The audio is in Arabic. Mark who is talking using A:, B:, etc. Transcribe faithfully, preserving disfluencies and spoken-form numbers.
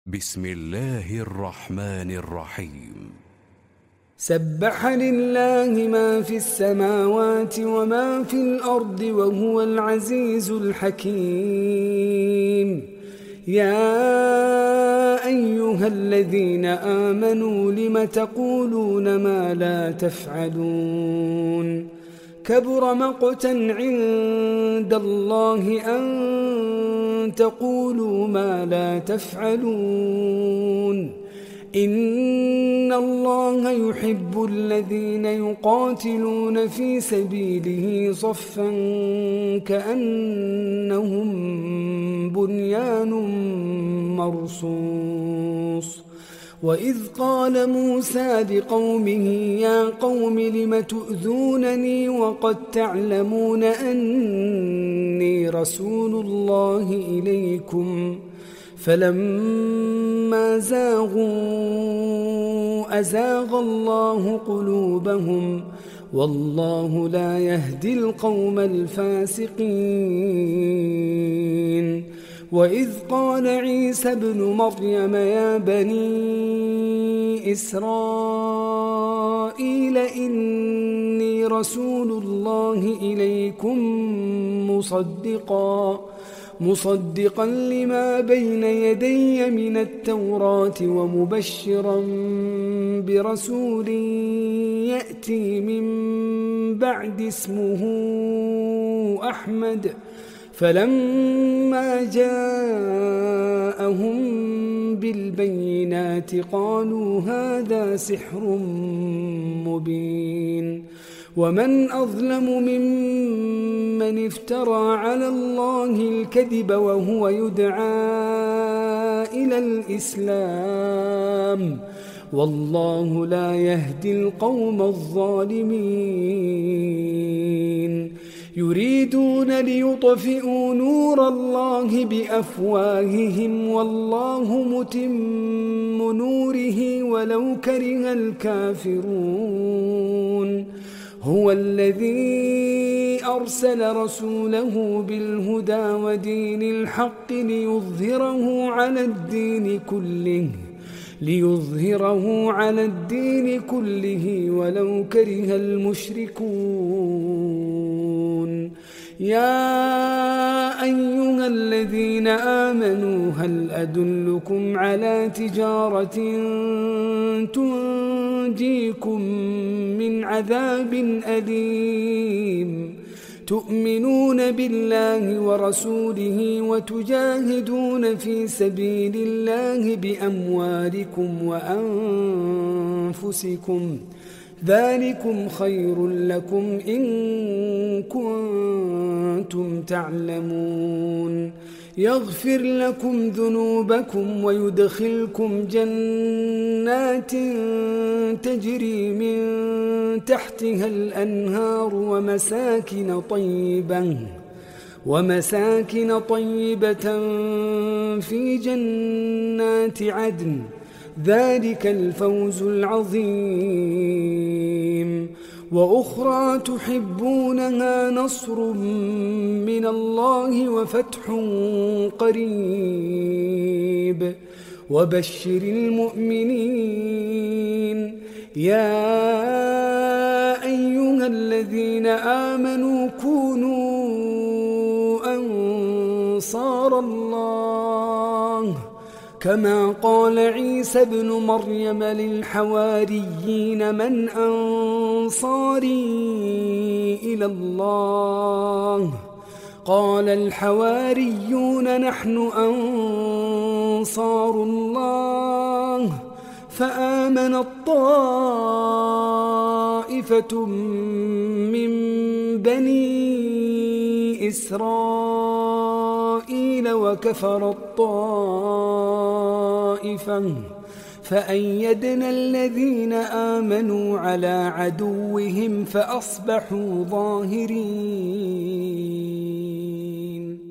A: بسم الله الرحمن الرحيم.
B: سبح لله ما في السماوات وما في الأرض وهو العزيز الحكيم. يا أيها الذين آمنوا لم تقولون ما لا تفعلون كبر مقتا عند الله أن تقولوا ما لا تفعلون. إن الله يحب الذين يقاتلون في سبيله صفا كأنهم بنيان مرصوص. وإذ قال موسى لقومه يا قوم لم تؤذونني وقد تعلمون أني رسول الله إليكم فلما زاغوا أزاغ الله قلوبهم والله لا يهدي القوم الفاسقين. وإذ قال عيسى ابن مريم يا بني إسرائيل إني رسول الله إليكم مصدقا مصدقا لما بين يدي من التوراة ومبشرا برسول يأتي من بعد اسمه أحمد. فلما جاءهم بالبينات قالوا هذا سحر مبين. ومن أظلم ممن افترى على الله الكذب وهو يدعى إلى الإسلام والله لا يهدي القوم الظالمين. يريدون ليطفئوا نور الله بأفواههم والله متم نوره ولو كره الكافرون. هو الذي أرسل رسوله بالهدى ودين الحق ليظهره على الدين كله ليظهره على الدين كله ولو كره المشركون. يا أيها الذين آمنوا هل أدلكم على تجارة تنجيكم من عذاب أليم تؤمنون بالله ورسوله وتجاهدون في سبيل الله بأموالكم وأنفسكم ذلكم خير لكم إن كنتم تعلمون. يغفر لكم ذنوبكم ويدخلكم جنات تجري من تحتها الأنهار ومساكن طيبة ومساكن طيبة في جنات عدن ذلك الفوز العظيم. وأخرى تحبونها نصر من الله وفتح قريب وبشر المؤمنين. يا أيها الذين آمنوا كونوا أنصار الله كما قال عيسى ابن مريم للحواريين من أنصاري إلى الله قال الحواريون نحن أنصار الله. فآمنت طائفة من بني إسرائيل وكفرت طائفة فأيدنا الذين آمنوا على عدوهم فأصبحوا ظاهرين.